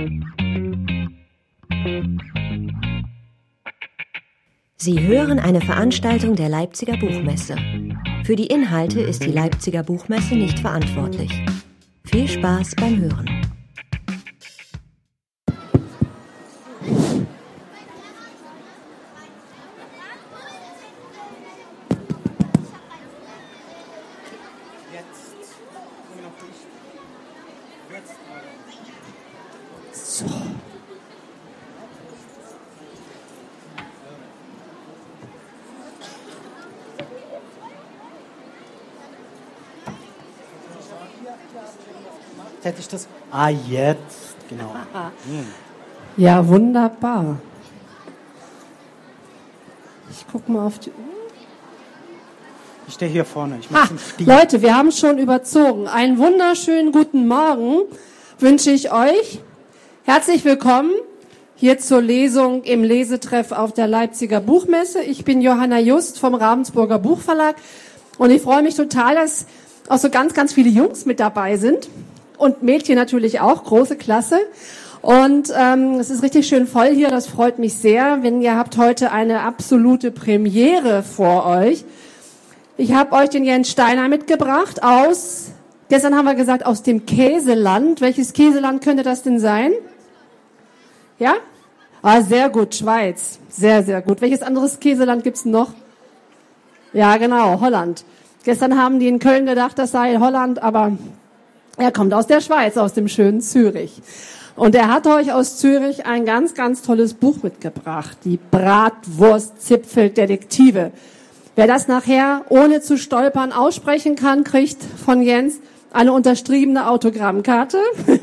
Sie hören eine Veranstaltung der Leipziger Buchmesse. Für die Inhalte ist die Leipziger Buchmesse nicht verantwortlich. Viel Spaß beim Hören. Hätte ich das? Jetzt, genau. Ja, wunderbar. Ich gucke mal auf die Uhr. Ich stehe hier vorne. Ich muss Leute, wir haben schon überzogen. Einen wunderschönen guten Morgen wünsche ich euch. Herzlich willkommen hier zur Lesung im Lesetreff auf der Leipziger Buchmesse. Ich bin Johanna Just vom Ravensburger Buchverlag und ich freue mich total, dass auch so ganz, ganz viele Jungs mit dabei sind. Und Mädchen natürlich auch, große Klasse. Und es ist richtig schön voll hier, das freut mich sehr. Ihr habt heute eine absolute Premiere vor euch. Ich habe euch den Jens Steiner mitgebracht gestern haben wir gesagt, aus dem Käseland. Welches Käseland könnte das denn sein? Ja? Sehr gut, Schweiz. Sehr, sehr gut. Welches anderes Käseland gibt's noch? Ja, genau, Holland. Gestern haben die in Köln gedacht, das sei Holland, aber er kommt aus der Schweiz, aus dem schönen Zürich. Und er hat euch aus Zürich ein ganz, ganz tolles Buch mitgebracht. Die Bratwurstzipfeldetektive. Wer das nachher ohne zu stolpern aussprechen kann, kriegt von Jens eine unterschriebene Autogrammkarte.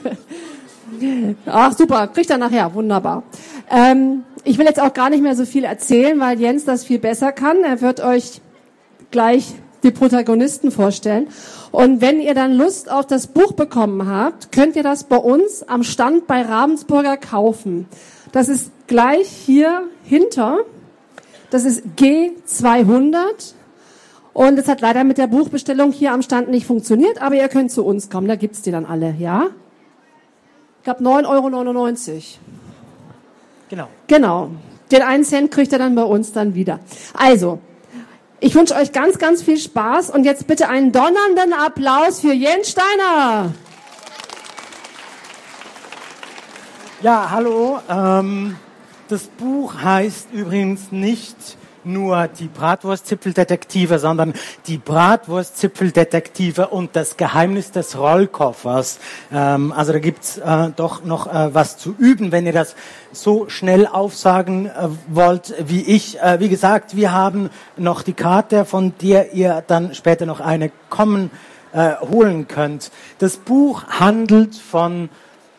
Ach super, kriegt er nachher, wunderbar. Ich will jetzt auch gar nicht mehr so viel erzählen, weil Jens das viel besser kann. Er wird euch gleich die Protagonisten vorstellen. Und wenn ihr dann Lust auf das Buch bekommen habt, könnt ihr das bei uns am Stand bei Ravensburger kaufen. Das ist gleich hier hinter. Das ist G200. Und es hat leider mit der Buchbestellung hier am Stand nicht funktioniert, aber ihr könnt zu uns kommen, da gibt's die dann alle, ja? Ich glaube 9,99 €. Genau. Den 1 Cent kriegt ihr dann bei uns dann wieder. Also, ich wünsche euch ganz, ganz viel Spaß und jetzt bitte einen donnernden Applaus für Jens Steiner. Ja, hallo. Das Buch heißt übrigens nicht nur die Bratwurstzipfeldetektive, sondern die Bratwurstzipfeldetektive und das Geheimnis des Rollkoffers. Also da gibt's doch noch was zu üben, wenn ihr das so schnell aufsagen wollt wie ich. Wie gesagt, wir haben noch die Karte, von der ihr dann später noch eine holen könnt. Das Buch handelt von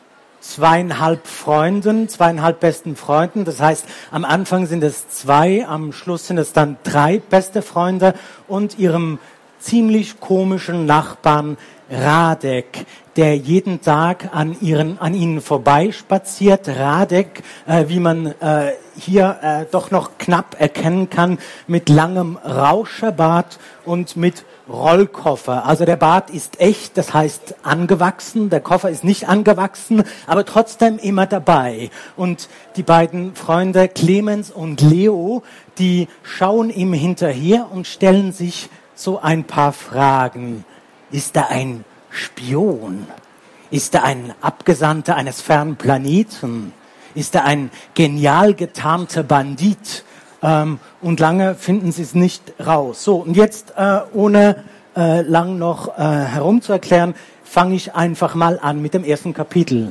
2,5 besten Freunden. Das heißt, am Anfang sind es 2, am Schluss sind es dann 3 beste Freunde und ihrem ziemlich komischen Nachbarn Radek, der jeden Tag an ihnen vorbeispaziert. Radek, wie man hier doch noch knapp erkennen kann, mit langem Rauscherbart und mit Rollkoffer. Also der Bart ist echt, das heißt angewachsen, der Koffer ist nicht angewachsen, aber trotzdem immer dabei. Und die beiden Freunde Clemens und Leo, die schauen ihm hinterher und stellen sich so ein paar Fragen. Ist er ein Spion? Ist er ein Abgesandter eines fernen Planeten? Ist er ein genial getarnter Bandit? Und lange finden sie es nicht raus. So, und jetzt, ohne lang noch herumzuerklären, fange ich einfach mal an mit dem ersten Kapitel.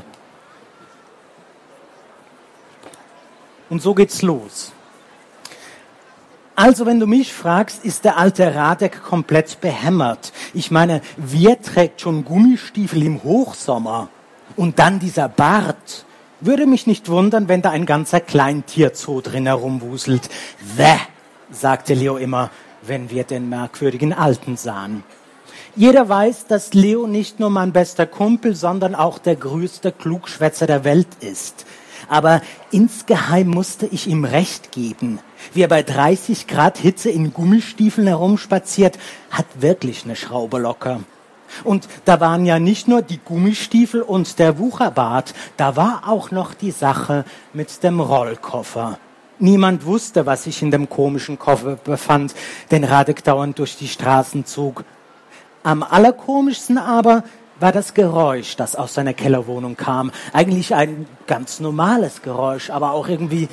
Und so geht's los. Also, wenn du mich fragst, ist der alte Radek komplett behämmert. Ich meine, wer trägt schon Gummistiefel im Hochsommer? Und dann dieser Bart. Würde mich nicht wundern, wenn da ein ganzer Kleintierzoo drin herumwuselt. Wäh, sagte Leo immer, wenn wir den merkwürdigen Alten sahen. Jeder weiß, dass Leo nicht nur mein bester Kumpel, sondern auch der größte Klugschwätzer der Welt ist. Aber insgeheim musste ich ihm recht geben. Wie er bei 30 Grad Hitze in Gummistiefeln herumspaziert, hat wirklich eine Schraube locker. Und da waren ja nicht nur die Gummistiefel und der Wucherbart, da war auch noch die Sache mit dem Rollkoffer. Niemand wusste, was sich in dem komischen Koffer befand, den Radek dauernd durch die Straßen zog. Am allerkomischsten aber war das Geräusch, das aus seiner Kellerwohnung kam. Eigentlich ein ganz normales Geräusch, aber auch irgendwie,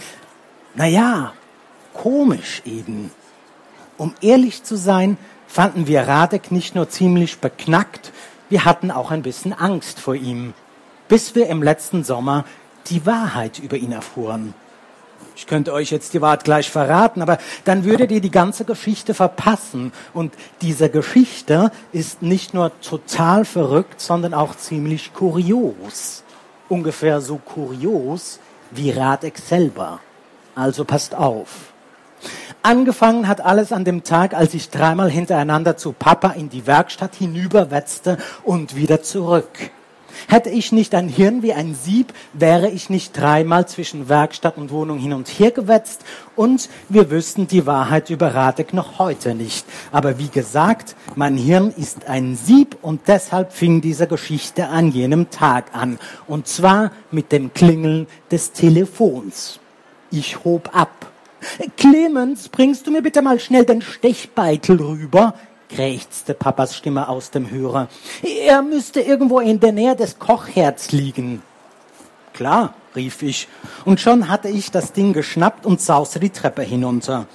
komisch eben. Um ehrlich zu sein, fanden wir Radek nicht nur ziemlich beknackt, wir hatten auch ein bisschen Angst vor ihm, bis wir im letzten Sommer die Wahrheit über ihn erfuhren. Ich könnte euch jetzt die Wahrheit gleich verraten, aber dann würdet ihr die ganze Geschichte verpassen. Und diese Geschichte ist nicht nur total verrückt, sondern auch ziemlich kurios. Ungefähr so kurios wie Radek selber. Also passt auf. Angefangen hat alles an dem Tag, als ich 3-mal hintereinander zu Papa in die Werkstatt hinüberwetzte und wieder zurück. Hätte ich nicht ein Hirn wie ein Sieb, wäre ich nicht 3-mal zwischen Werkstatt und Wohnung hin und her gewetzt und wir wüssten die Wahrheit über Radek noch heute nicht. Aber wie gesagt, mein Hirn ist ein Sieb und deshalb fing diese Geschichte an jenem Tag an. Und zwar mit dem Klingeln des Telefons. Ich hob ab. »Clemens, bringst du mir bitte mal schnell den Stechbeitel rüber?« krächzte Papas Stimme aus dem Hörer. »Er müsste irgendwo in der Nähe des Kochherds liegen.« »Klar«, rief ich, und schon hatte ich das Ding geschnappt und sauste die Treppe hinunter.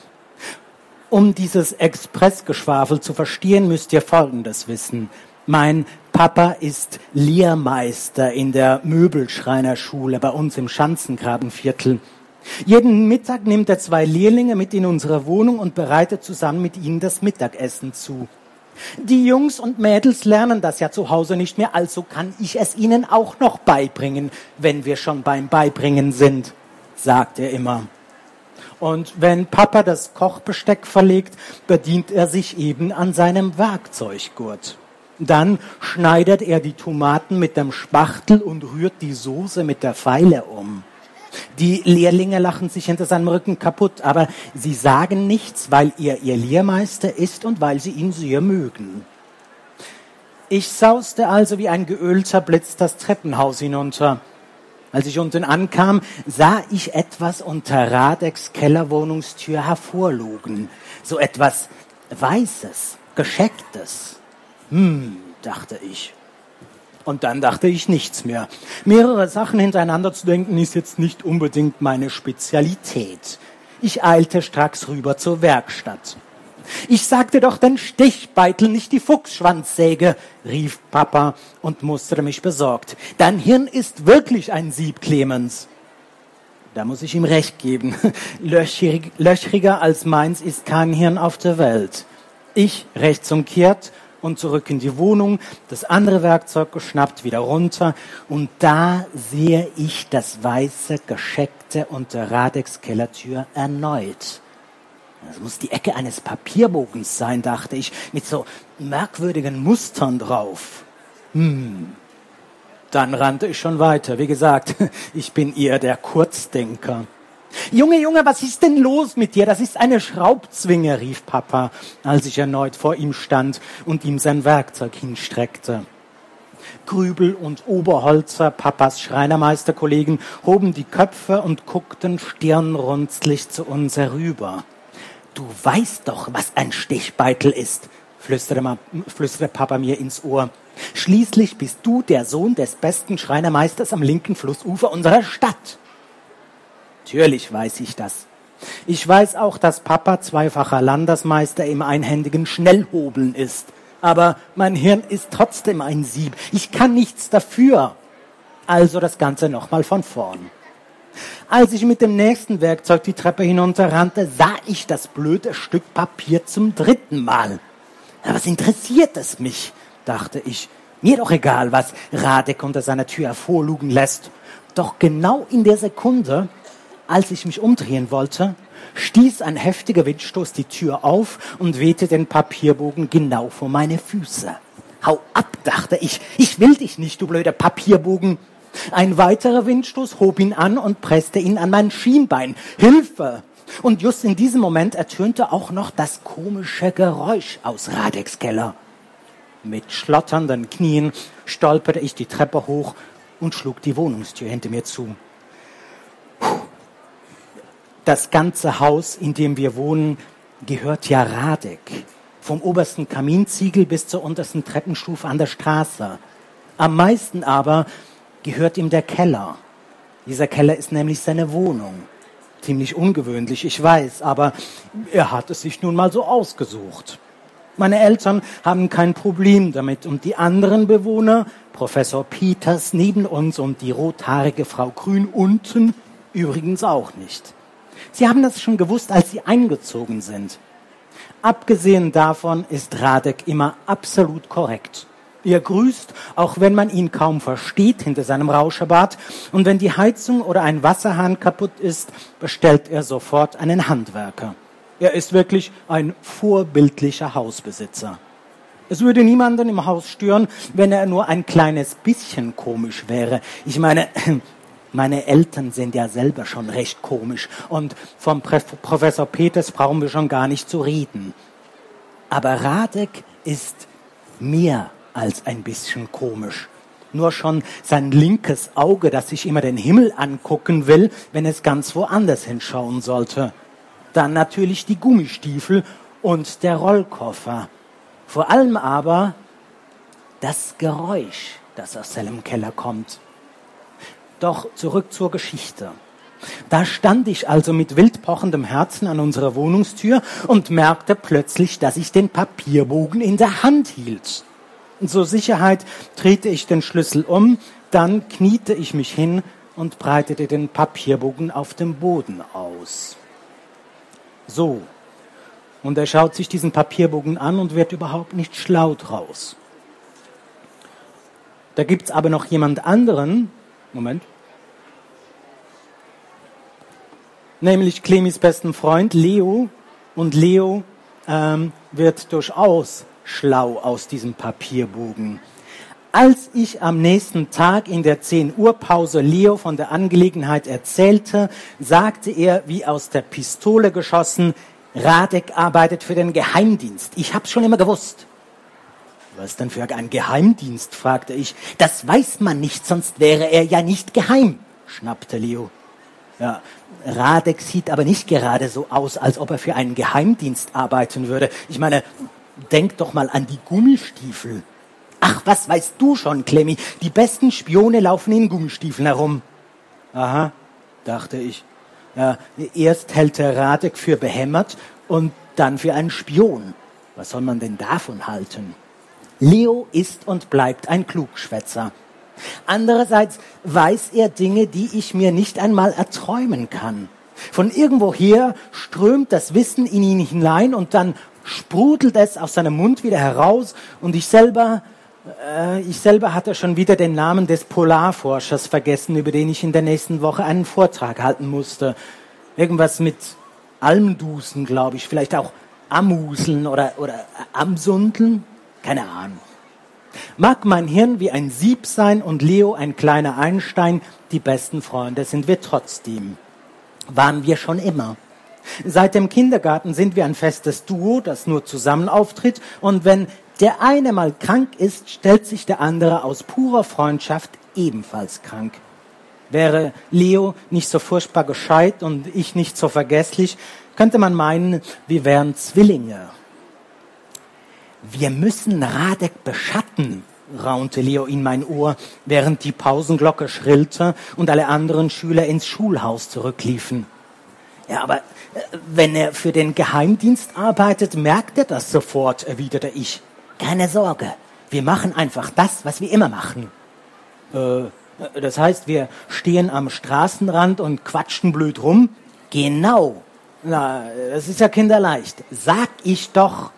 Um dieses Expressgeschwafel zu verstehen, müsst ihr Folgendes wissen. Mein Papa ist Lehrmeister in der Möbelschreinerschule bei uns im Schanzengrabenviertel. Jeden Mittag nimmt er 2 Lehrlinge mit in unsere Wohnung und bereitet zusammen mit ihnen das Mittagessen zu. Die Jungs und Mädels lernen das ja zu Hause nicht mehr, also kann ich es ihnen auch noch beibringen, wenn wir schon beim Beibringen sind, sagt er immer. Und wenn Papa das Kochbesteck verlegt, bedient er sich eben an seinem Werkzeuggurt. Dann schneidet er die Tomaten mit dem Spachtel und rührt die Soße mit der Feile um. Die Lehrlinge lachen sich hinter seinem Rücken kaputt, aber sie sagen nichts, weil er ihr Lehrmeister ist und weil sie ihn sehr mögen. Ich sauste also wie ein geölter Blitz das Treppenhaus hinunter. Als ich unten ankam, sah ich etwas unter Radeks Kellerwohnungstür hervorlugen. So etwas Weißes, Geschecktes. Dachte ich. Und dann dachte ich nichts mehr. Mehrere Sachen hintereinander zu denken, ist jetzt nicht unbedingt meine Spezialität. Ich eilte stracks rüber zur Werkstatt. »Ich sagte doch den Stechbeitel, nicht die Fuchsschwanzsäge«, rief Papa und musterte mich besorgt. »Dein Hirn ist wirklich ein Sieb, Clemens.« Da muss ich ihm recht geben. Löchriger als meins ist kein Hirn auf der Welt. Ich rechtsumkehrt und zurück in die Wohnung, das andere Werkzeug geschnappt, wieder runter. Und da sehe ich das weiße Gescheckte unter Radeks Kellertür erneut. Das muss die Ecke eines Papierbogens sein, dachte ich, mit so merkwürdigen Mustern drauf. Dann rannte ich schon weiter. Wie gesagt, ich bin eher der Kurzdenker. »Junge, was ist denn los mit dir? Das ist eine Schraubzwinge«, rief Papa, als ich erneut vor ihm stand und ihm sein Werkzeug hinstreckte. Grübel und Oberholzer, Papas Schreinermeisterkollegen, hoben die Köpfe und guckten stirnrunzlig zu uns herüber. »Du weißt doch, was ein Stechbeitel ist«, flüsterte Papa mir ins Ohr. »Schließlich bist du der Sohn des besten Schreinermeisters am linken Flussufer unserer Stadt.« Natürlich weiß ich das. Ich weiß auch, dass Papa 2-facher Landesmeister im einhändigen Schnellhobeln ist. Aber mein Hirn ist trotzdem ein Sieb. Ich kann nichts dafür. Also das Ganze nochmal von vorn. Als ich mit dem nächsten Werkzeug die Treppe hinunterrannte, sah ich das blöde Stück Papier zum 3. Mal. Aber was interessiert es mich, dachte ich. Mir doch egal, was Radek unter seiner Tür hervorlugen lässt. Doch genau in der Sekunde, als ich mich umdrehen wollte, stieß ein heftiger Windstoß die Tür auf und wehte den Papierbogen genau vor meine Füße. Hau ab, dachte ich. Ich will dich nicht, du blöder Papierbogen. Ein weiterer Windstoß hob ihn an und presste ihn an mein Schienbein. Hilfe! Und just in diesem Moment ertönte auch noch das komische Geräusch aus Radeks Keller. Mit schlotternden Knien stolperte ich die Treppe hoch und schlug die Wohnungstür hinter mir zu. Das ganze Haus, in dem wir wohnen, gehört ja Radek. Vom obersten Kaminziegel bis zur untersten Treppenstufe an der Straße. Am meisten aber gehört ihm der Keller. Dieser Keller ist nämlich seine Wohnung. Ziemlich ungewöhnlich, ich weiß, aber er hat es sich nun mal so ausgesucht. Meine Eltern haben kein Problem damit und die anderen Bewohner, Professor Peters neben uns und die rothaarige Frau Grün unten, übrigens auch nicht. Sie haben das schon gewusst, als sie eingezogen sind. Abgesehen davon ist Radek immer absolut korrekt. Er grüßt, auch wenn man ihn kaum versteht hinter seinem Rauscherbart. Und wenn die Heizung oder ein Wasserhahn kaputt ist, bestellt er sofort einen Handwerker. Er ist wirklich ein vorbildlicher Hausbesitzer. Es würde niemanden im Haus stören, wenn er nur ein kleines bisschen komisch wäre. Ich meine, meine Eltern sind ja selber schon recht komisch und vom Professor Peters brauchen wir schon gar nicht zu reden. Aber Radek ist mehr als ein bisschen komisch. Nur schon sein linkes Auge, das sich immer den Himmel angucken will, wenn es ganz woanders hinschauen sollte. Dann natürlich die Gummistiefel und der Rollkoffer. Vor allem aber das Geräusch, das aus seinem Keller kommt. Doch zurück zur Geschichte. Da stand ich also mit wild pochendem Herzen an unserer Wohnungstür und merkte plötzlich, dass ich den Papierbogen in der Hand hielt. Zur Sicherheit drehte ich den Schlüssel um, dann kniete ich mich hin und breitete den Papierbogen auf dem Boden aus. So. Und er schaut sich diesen Papierbogen an und wird überhaupt nicht schlau draus. Da gibt's aber noch jemand anderen, nämlich Clemis besten Freund Leo. Und Leo wird durchaus schlau aus diesem Papierbogen. Als ich am nächsten Tag in der 10-Uhr-Pause Leo von der Angelegenheit erzählte, sagte er, wie aus der Pistole geschossen, Radek arbeitet für den Geheimdienst. Ich hab's schon immer gewusst. Was denn für ein Geheimdienst, fragte ich. Das weiß man nicht, sonst wäre er ja nicht geheim, schnappte Leo. Ja, Radek sieht aber nicht gerade so aus, als ob er für einen Geheimdienst arbeiten würde. Ich meine, denk doch mal an die Gummistiefel. Ach, was weißt du schon, Clemmy? Die besten Spione laufen in Gummistiefeln herum. Aha, dachte ich. Ja, erst hält der Radek für behämmert und dann für einen Spion. Was soll man denn davon halten? Leo ist und bleibt ein Klugschwätzer. Andererseits weiß er Dinge, die ich mir nicht einmal erträumen kann. Von irgendwoher strömt das Wissen in ihn hinein und dann sprudelt es aus seinem Mund wieder heraus und ich selber hatte schon wieder den Namen des Polarforschers vergessen, über den ich in der nächsten Woche einen Vortrag halten musste. Irgendwas mit Almdusen, glaube ich, vielleicht auch Amuseln oder Amsundeln, keine Ahnung. Mag mein Hirn wie ein Sieb sein und Leo ein kleiner Einstein, die besten Freunde sind wir trotzdem. Waren wir schon immer. Seit dem Kindergarten sind wir ein festes Duo, das nur zusammen auftritt und wenn der eine mal krank ist, stellt sich der andere aus purer Freundschaft ebenfalls krank. Wäre Leo nicht so furchtbar gescheit und ich nicht so vergesslich, könnte man meinen, wir wären Zwillinge. Wir müssen Radek beschatten, raunte Leo in mein Ohr, während die Pausenglocke schrillte und alle anderen Schüler ins Schulhaus zurückliefen. Ja, aber wenn er für den Geheimdienst arbeitet, merkt er das sofort, erwiderte ich. Keine Sorge, wir machen einfach das, was wir immer machen. Das heißt, wir stehen am Straßenrand und quatschen blöd rum? Genau. Na, das ist ja kinderleicht. Sag ich doch.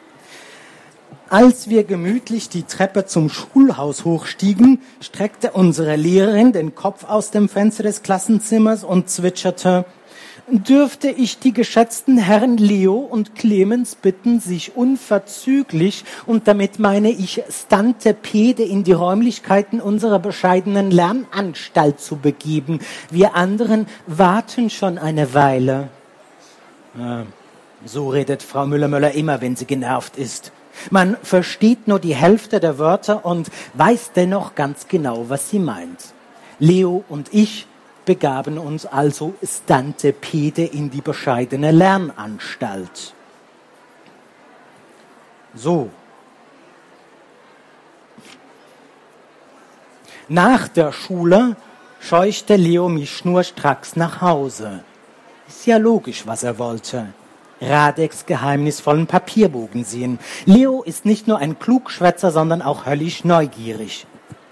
Als wir gemütlich die Treppe zum Schulhaus hochstiegen, streckte unsere Lehrerin den Kopf aus dem Fenster des Klassenzimmers und zwitscherte, dürfte ich die geschätzten Herren Leo und Clemens bitten, sich unverzüglich, und damit meine ich Stante Pede, in die Räumlichkeiten unserer bescheidenen Lernanstalt zu begeben. Wir anderen warten schon eine Weile. So redet Frau Müller-Möller immer, wenn sie genervt ist. Man versteht nur die Hälfte der Wörter und weiß dennoch ganz genau, was sie meint. Leo und ich begaben uns also stante pede in die bescheidene Lernanstalt. So. Nach der Schule scheuchte Leo mich schnurstracks nach Hause. Ist ja logisch, was er wollte. Radeks geheimnisvollen Papierbogen sehen. Leo ist nicht nur ein Klugschwätzer, sondern auch höllisch neugierig.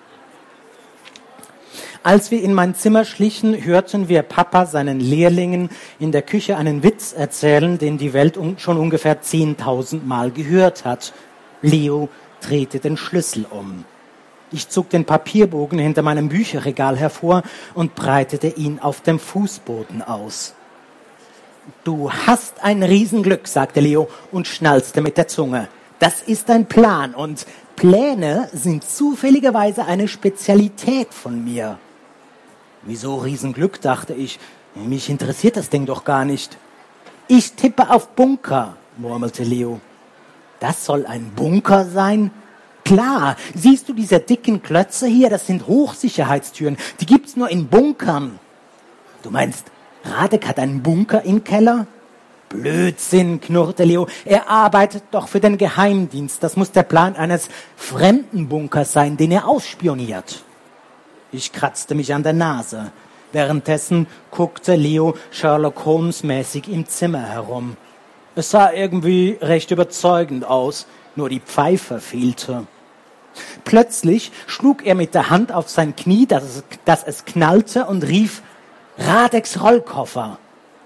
Als wir in mein Zimmer schlichen, hörten wir Papa seinen Lehrlingen in der Küche einen Witz erzählen, den die Welt schon ungefähr 10.000 Mal gehört hat. Leo drehte den Schlüssel um. Ich zog den Papierbogen hinter meinem Bücherregal hervor und breitete ihn auf dem Fußboden aus. »Du hast ein Riesenglück«, sagte Leo und schnalzte mit der Zunge. »Das ist ein Plan und Pläne sind zufälligerweise eine Spezialität von mir.« »Wieso Riesenglück?«, dachte ich. »Mich interessiert das Ding doch gar nicht.« »Ich tippe auf Bunker«, murmelte Leo. »Das soll ein Bunker sein?« »Klar, siehst du diese dicken Klötze hier? Das sind Hochsicherheitstüren. Die gibt's nur in Bunkern.« »Du meinst, Radek hat einen Bunker im Keller?« »Blödsinn«, knurrte Leo. »Er arbeitet doch für den Geheimdienst. Das muss der Plan eines fremden Bunkers sein, den er ausspioniert.« Ich kratzte mich an der Nase. Währenddessen guckte Leo Sherlock Holmes mäßig im Zimmer herum. Es sah irgendwie recht überzeugend aus, nur die Pfeife fehlte. Plötzlich schlug er mit der Hand auf sein Knie, dass es knallte und rief, »Radeks Rollkoffer!«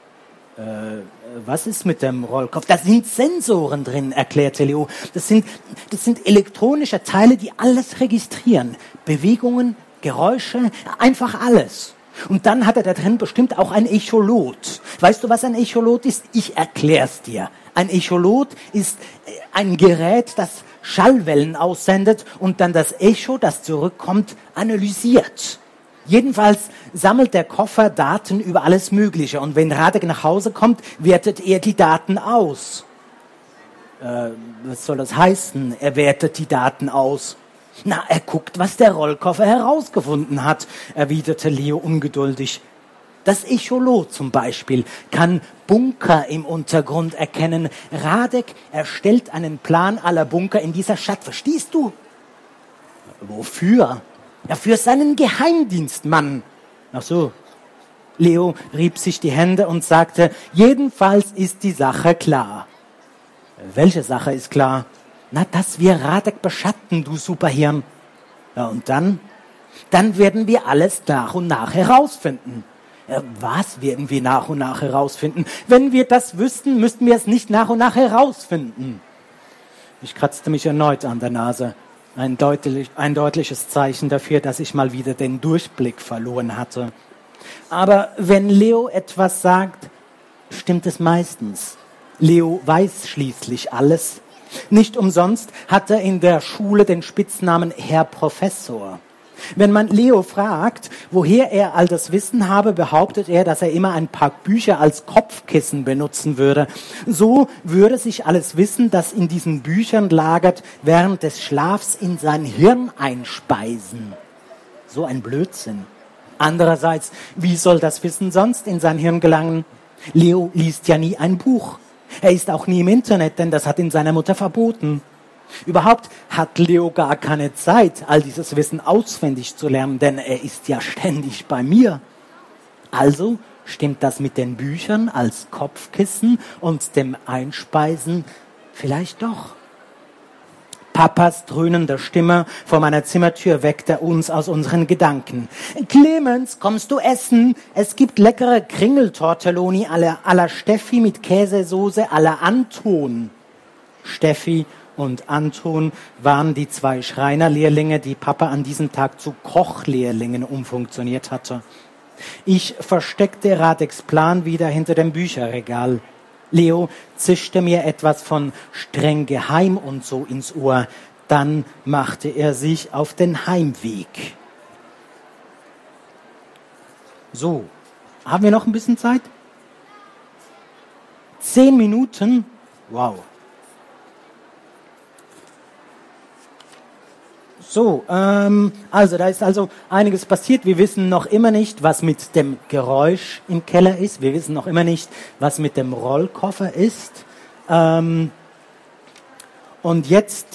Was ist mit dem Rollkoffer? Da sind Sensoren drin, erklärte Leo. Das sind elektronische Teile, die alles registrieren. Bewegungen, Geräusche, einfach alles. Und dann hat er da drin bestimmt auch ein Echolot. Weißt du, was ein Echolot ist? Ich erklär's dir. Ein Echolot ist ein Gerät, das Schallwellen aussendet und dann das Echo, das zurückkommt, analysiert. Jedenfalls sammelt der Koffer Daten über alles Mögliche und wenn Radek nach Hause kommt, wertet er die Daten aus. Was soll das heißen? Er wertet die Daten aus. Na, er guckt, was der Rollkoffer herausgefunden hat, erwiderte Leo ungeduldig. Das Echolot zum Beispiel kann Bunker im Untergrund erkennen. Radek erstellt einen Plan aller Bunker in dieser Stadt. Verstehst du? Wofür? Ja, für seinen Geheimdienst, Mann. Ach so. Leo rieb sich die Hände und sagte, jedenfalls ist die Sache klar. Welche Sache ist klar? Na, dass wir Radek beschatten, du Superhirn. Ja, und dann? Dann werden wir alles nach und nach herausfinden. Was werden wir nach und nach herausfinden? Wenn wir das wüssten, müssten wir es nicht nach und nach herausfinden. Ich kratzte mich erneut an der Nase. Ein deutliches Zeichen dafür, dass ich mal wieder den Durchblick verloren hatte. Aber wenn Leo etwas sagt, stimmt es meistens. Leo weiß schließlich alles. Nicht umsonst hat er in der Schule den Spitznamen Herr Professor. Wenn man Leo fragt, woher er all das Wissen habe, behauptet er, dass er immer ein paar Bücher als Kopfkissen benutzen würde. So würde sich alles Wissen, das in diesen Büchern lagert, während des Schlafs in sein Hirn einspeisen. So ein Blödsinn. Andererseits, wie soll das Wissen sonst in sein Hirn gelangen? Leo liest ja nie ein Buch. Er ist auch nie im Internet, denn das hat ihn seine Mutter verboten. Überhaupt hat Leo gar keine Zeit, all dieses Wissen auswendig zu lernen, denn er ist ja ständig bei mir. Also stimmt das mit den Büchern als Kopfkissen und dem Einspeisen vielleicht doch. Papas dröhnende Stimme vor meiner Zimmertür weckte uns aus unseren Gedanken. Clemens, kommst du essen? Es gibt leckere Kringeltortelloni à la Steffi mit Käsesoße à la Anton. Steffi und Anton waren die 2 Schreinerlehrlinge, die Papa an diesem Tag zu Kochlehrlingen umfunktioniert hatte. Ich versteckte Radeks Plan wieder hinter dem Bücherregal. Leo zischte mir etwas von streng geheim und so ins Ohr. Dann machte er sich auf den Heimweg. So, haben wir noch ein bisschen Zeit? 10 Minuten? Wow. So, also da ist also einiges passiert. Wir wissen noch immer nicht, was mit dem Geräusch im Keller ist. Wir wissen noch immer nicht, was mit dem Rollkoffer ist. Und jetzt,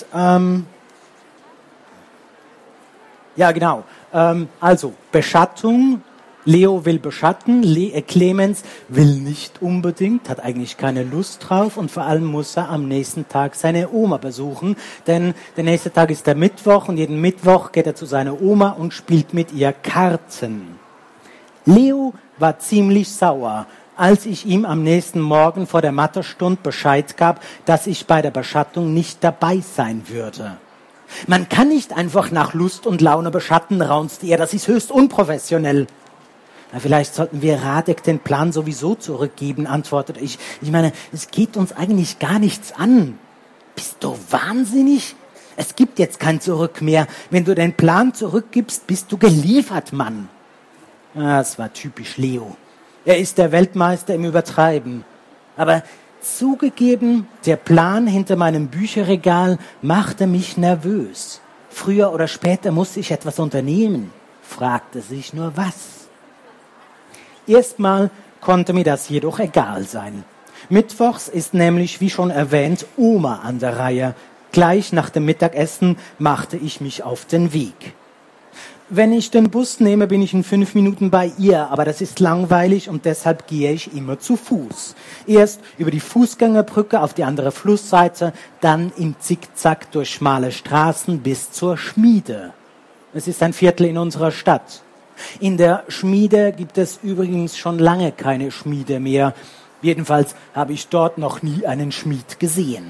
ja genau, also Beschattung. Leo will beschatten, Clemens will nicht unbedingt, hat eigentlich keine Lust drauf und vor allem muss er am nächsten Tag seine Oma besuchen, denn der nächste Tag ist der Mittwoch und jeden Mittwoch geht er zu seiner Oma und spielt mit ihr Karten. Leo war ziemlich sauer, als ich ihm am nächsten Morgen vor der Mathestunde Bescheid gab, dass ich bei der Beschattung nicht dabei sein würde. Man kann nicht einfach nach Lust und Laune beschatten, raunste er, das ist höchst unprofessionell. Na, vielleicht sollten wir Radek den Plan sowieso zurückgeben, antwortete ich. Ich meine, es geht uns eigentlich gar nichts an. Bist du wahnsinnig? Es gibt jetzt kein Zurück mehr. Wenn du den Plan zurückgibst, bist du geliefert, Mann. Das war typisch Leo. Er ist der Weltmeister im Übertreiben. Aber zugegeben, der Plan hinter meinem Bücherregal machte mich nervös. Früher oder später musste ich etwas unternehmen, fragte sich nur was. Erstmal konnte mir das jedoch egal sein. Mittwochs ist nämlich, wie schon erwähnt, Oma an der Reihe. Gleich nach dem Mittagessen machte ich mich auf den Weg. Wenn ich den Bus nehme, bin ich in 5 Minuten bei ihr, aber das ist langweilig und deshalb gehe ich immer zu Fuß. Erst über die Fußgängerbrücke auf die andere Flussseite, dann im Zickzack durch schmale Straßen bis zur Schmiede. Es ist ein Viertel in unserer Stadt. In der Schmiede gibt es übrigens schon lange keine Schmiede mehr. Jedenfalls habe ich dort noch nie einen Schmied gesehen.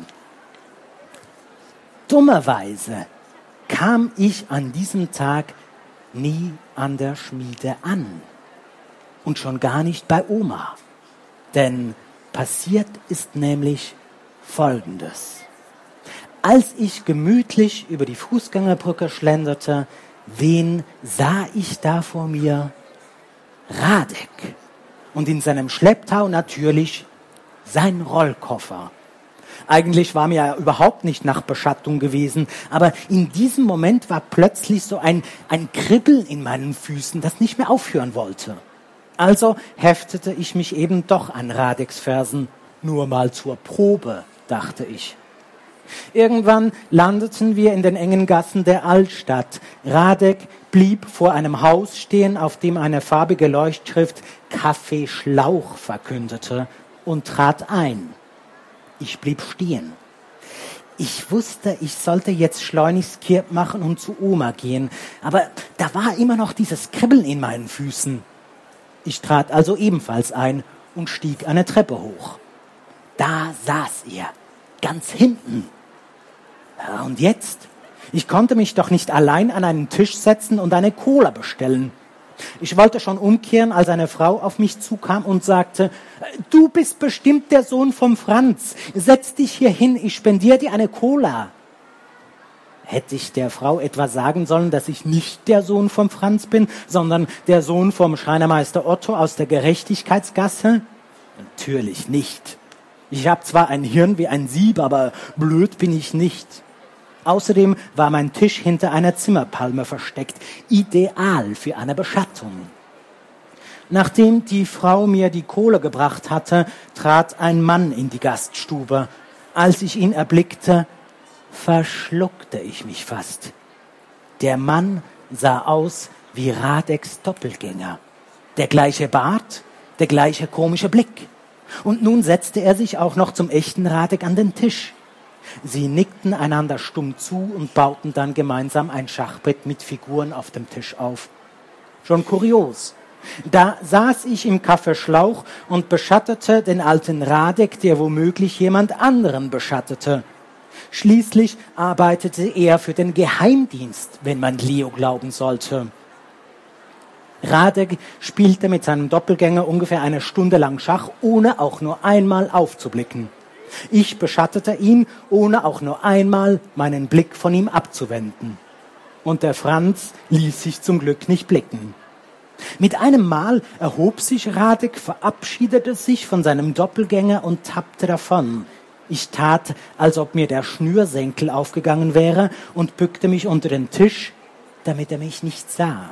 Dummerweise kam ich an diesem Tag nie an der Schmiede an. Und schon gar nicht bei Oma. Denn passiert ist nämlich Folgendes. Als ich gemütlich über die Fußgängerbrücke schlenderte, wen sah ich da vor mir? Radek. Und in seinem Schlepptau natürlich sein Rollkoffer. Eigentlich war mir ja überhaupt nicht nach Beschattung gewesen, aber in diesem Moment war plötzlich so ein Kribbeln in meinen Füßen, das nicht mehr aufhören wollte. Also heftete ich mich eben doch an Radeks Fersen, nur mal zur Probe, dachte ich. Irgendwann landeten wir in den engen Gassen der Altstadt. Radek blieb vor einem Haus stehen, auf dem eine farbige Leuchtschrift Kaffee Schlauch verkündete und trat ein. Ich blieb stehen. Ich wusste, ich sollte jetzt schleunigst kehrt machen und zu Oma gehen, aber da war immer noch dieses Kribbeln in meinen Füßen. Ich trat also ebenfalls ein und stieg eine Treppe hoch. Da saß er, ganz hinten. Ja, und jetzt? Ich konnte mich doch nicht allein an einen Tisch setzen und eine Cola bestellen. Ich wollte schon umkehren, als eine Frau auf mich zukam und sagte, du bist bestimmt der Sohn vom Franz. Setz dich hier hin, ich spendiere dir eine Cola. Hätte ich der Frau etwa sagen sollen, dass ich nicht der Sohn vom Franz bin, sondern der Sohn vom Schreinermeister Otto aus der Gerechtigkeitsgasse? Natürlich nicht. Ich habe zwar ein Hirn wie ein Sieb, aber blöd bin ich nicht. Außerdem war mein Tisch hinter einer Zimmerpalme versteckt, ideal für eine Beschattung. Nachdem die Frau mir die Kohle gebracht hatte, trat ein Mann in die Gaststube. Als ich ihn erblickte, verschluckte ich mich fast. Der Mann sah aus wie Radeks Doppelgänger. Der gleiche Bart, der gleiche komische Blick. Und nun setzte er sich auch noch zum echten Radek an den Tisch. Sie nickten einander stumm zu und bauten dann gemeinsam ein Schachbrett mit Figuren auf dem Tisch auf. Schon kurios. Da saß ich im Kaffee Schlauch und beschattete den alten Radek, der womöglich jemand anderen beschattete. Schließlich arbeitete er für den Geheimdienst, wenn man Leo glauben sollte. Radek spielte mit seinem Doppelgänger ungefähr eine Stunde lang Schach, ohne auch nur einmal aufzublicken. Ich beschattete ihn, ohne auch nur einmal meinen Blick von ihm abzuwenden. Und der Franz ließ sich zum Glück nicht blicken. Mit einem Mal erhob sich Radek, verabschiedete sich von seinem Doppelgänger und tappte davon. Ich tat, als ob mir der Schnürsenkel aufgegangen wäre und bückte mich unter den Tisch, damit er mich nicht sah.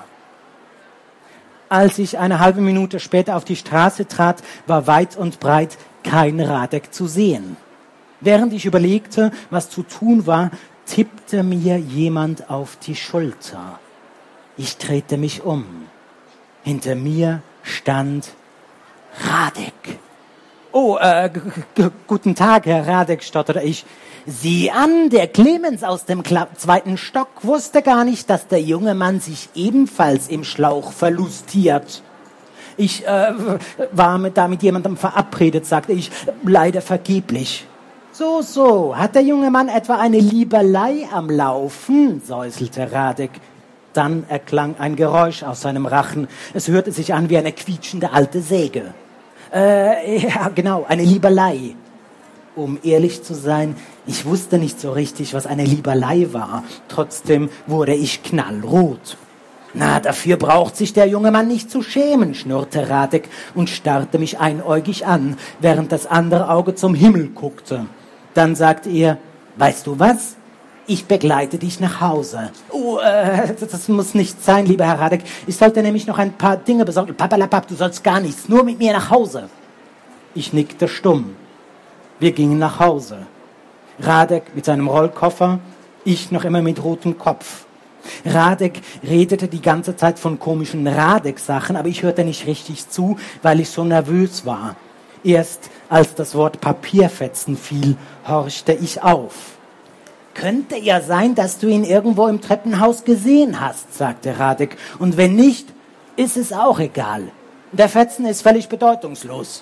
Als ich eine halbe Minute später auf die Straße trat, war weit und breit kein Radek zu sehen. Während ich überlegte, was zu tun war, tippte mir jemand auf die Schulter. Ich drehte mich um. Hinter mir stand Radek. Oh, guten Tag, Herr Radek, stotterte ich. Sieh an, der Clemens aus dem zweiten Stock wusste gar nicht, dass der junge Mann sich ebenfalls im Schlauch verlustiert. Ich war da mit jemandem verabredet, sagte ich, leider vergeblich. So, hat der junge Mann etwa eine Liebelei am Laufen, säuselte Radek. Dann erklang ein Geräusch aus seinem Rachen. Es hörte sich an wie eine quietschende alte Säge. Ja, genau, eine Liebelei. Um ehrlich zu sein, ich wusste nicht so richtig, was eine Liebelei war. Trotzdem wurde ich knallrot. Na, dafür braucht sich der junge Mann nicht zu schämen, schnurrte Radek und starrte mich einäugig an, während das andere Auge zum Himmel guckte. Dann sagte er, weißt du was? Ich begleite dich nach Hause. Oh, das muss nicht sein, lieber Herr Radek. Ich sollte nämlich noch ein paar Dinge besorgen. Papalapap, du sollst gar nichts, nur mit mir nach Hause. Ich nickte stumm. Wir gingen nach Hause. Radek mit seinem Rollkoffer, ich noch immer mit rotem Kopf. Radek redete die ganze Zeit von komischen Radek-Sachen, aber ich hörte nicht richtig zu, weil ich so nervös war. Erst als das Wort Papierfetzen fiel, horchte ich auf. Könnte ja sein, dass du ihn irgendwo im Treppenhaus gesehen hast, sagte Radek. Und wenn nicht, ist es auch egal. Der Fetzen ist völlig bedeutungslos.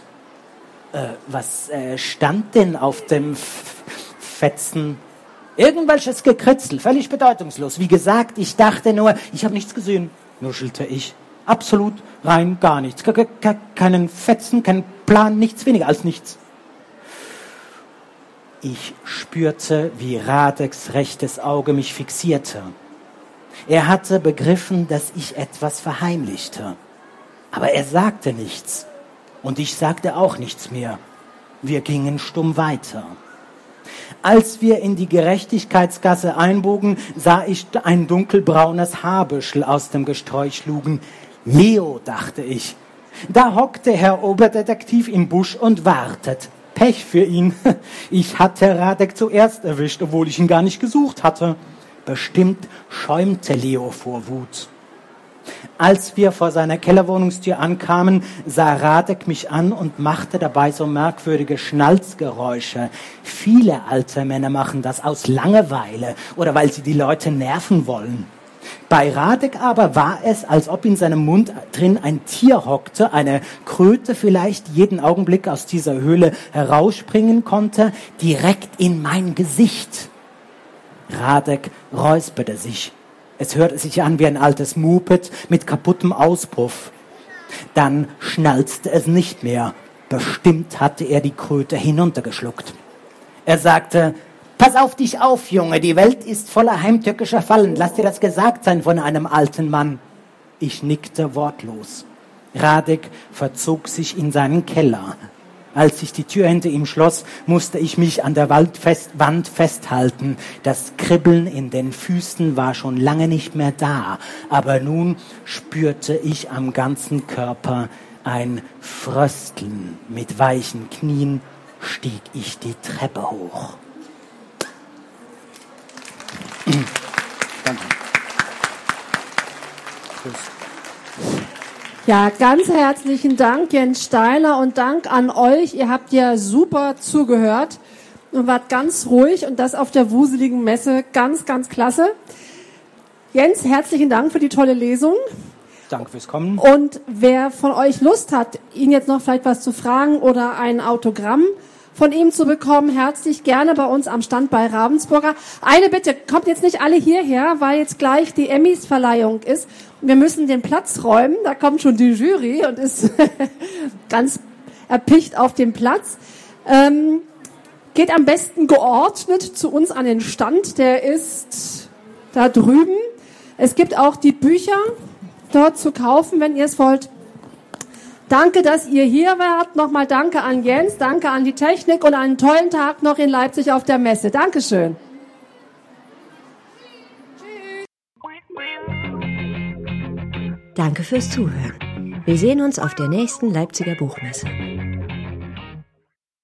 Was stand denn auf dem Fetzen? Irgendwelches Gekritzel, völlig bedeutungslos. Wie gesagt, ich dachte nur, ich habe nichts gesehen, nuschelte ich. Absolut rein gar nichts. Keinen Fetzen, keinen Plan, nichts, weniger als nichts. Ich spürte, wie Radeks rechtes Auge mich fixierte. Er hatte begriffen, dass ich etwas verheimlichte. Aber er sagte nichts. Und ich sagte auch nichts mehr. Wir gingen stumm weiter. Als wir in die Gerechtigkeitsgasse einbogen, sah ich ein dunkelbraunes Haarbüschel aus dem Gesträuch lugen. Leo, dachte ich. Da hockte Herr Oberdetektiv im Busch und wartet. Pech für ihn. Ich hatte Radek zuerst erwischt, obwohl ich ihn gar nicht gesucht hatte. Bestimmt schäumte Leo vor Wut. Als wir vor seiner Kellerwohnungstür ankamen, sah Radek mich an und machte dabei so merkwürdige Schnalzgeräusche. Viele alte Männer machen das aus Langeweile oder weil sie die Leute nerven wollen. Bei Radek aber war es, als ob in seinem Mund drin ein Tier hockte, eine Kröte vielleicht jeden Augenblick aus dieser Höhle herausspringen konnte, direkt in mein Gesicht. Radek räusperte sich. Es hörte sich an wie ein altes Moped mit kaputtem Auspuff. Dann schnalzte es nicht mehr. Bestimmt hatte er die Kröte hinuntergeschluckt. Er sagte, pass auf dich auf, Junge, die Welt ist voller heimtückischer Fallen. Lass dir das gesagt sein von einem alten Mann. Ich nickte wortlos. Radek verzog sich in seinen Keller. Als sich die Tür hinter ihm schloss, musste ich mich an der Wand festhalten. Das Kribbeln in den Füßen war schon lange nicht mehr da. Aber nun spürte ich am ganzen Körper ein Frösteln. Mit weichen Knien stieg ich die Treppe hoch. Danke. Tschüss. Ja, ganz herzlichen Dank, Jens Steiler, und Dank an euch. Ihr habt ja super zugehört und wart ganz ruhig und das auf der wuseligen Messe. Ganz, ganz klasse. Jens, herzlichen Dank für die tolle Lesung. Danke fürs Kommen. Und wer von euch Lust hat, ihn jetzt noch vielleicht was zu fragen oder ein Autogramm von ihm zu bekommen, herzlich gerne bei uns am Stand bei Ravensburger. Eine Bitte, kommt jetzt nicht alle hierher, weil jetzt gleich die Emmys-Verleihung ist. Wir müssen den Platz räumen, da kommt schon die Jury und ist ganz erpicht auf den Platz. Geht am besten geordnet zu uns an den Stand, der ist da drüben. Es gibt auch die Bücher dort zu kaufen, wenn ihr es wollt. Danke, dass ihr hier wart. Nochmal danke an Jens, danke an die Technik und einen tollen Tag noch in Leipzig auf der Messe. Dankeschön. Danke fürs Zuhören. Wir sehen uns auf der nächsten Leipziger Buchmesse.